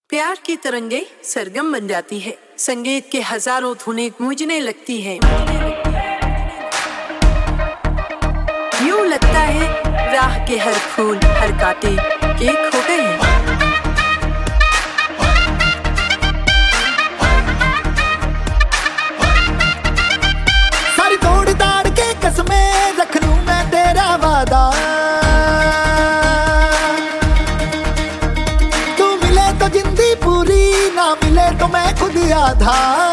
प्यार की तरंगे सरगम बन जाती है, संगीत के हजारों धुनें गूंजने लगती है। यूं लगता है राह के हर फूल हर कांटे एक हो गए हैं। सारी तोड़ ताड़ के कसमें रख लूं मैं तेरा वादा, तू मिले तो जिंदगी पूरी, ना मिले तो मैं खुद आधा।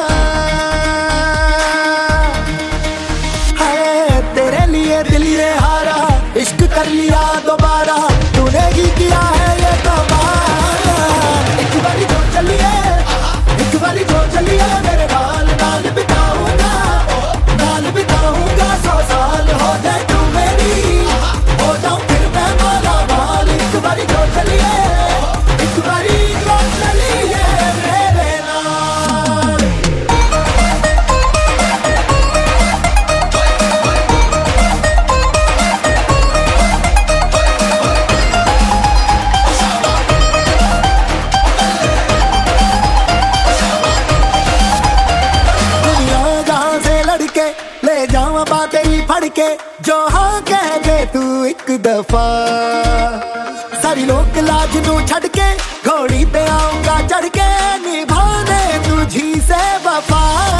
है तेरे लिए दिल ये हारा, इश्क कर लिया दोबारा, तूने ही किया है ये कमाल। एक बारी जो चलिए, एक बारी जो चलिए मेरे नाल नाल बिताऊंगा, नाल बिताऊंगा 100 साल। हो जाए तू मेरी, हो जाऊं फिर मैं माला माल। एक बारी जो चलिए, एक बारी जो चलिए मेरे नाल। दुनिया जहां से लड़के ले जावा बातें ही फड़ के, जो हाँ कह दे तू एक दफा। सारी लोक लाज नू छड़ के घोड़ी पे आऊंगा चढ़ के, निभाने तुझी से वफा।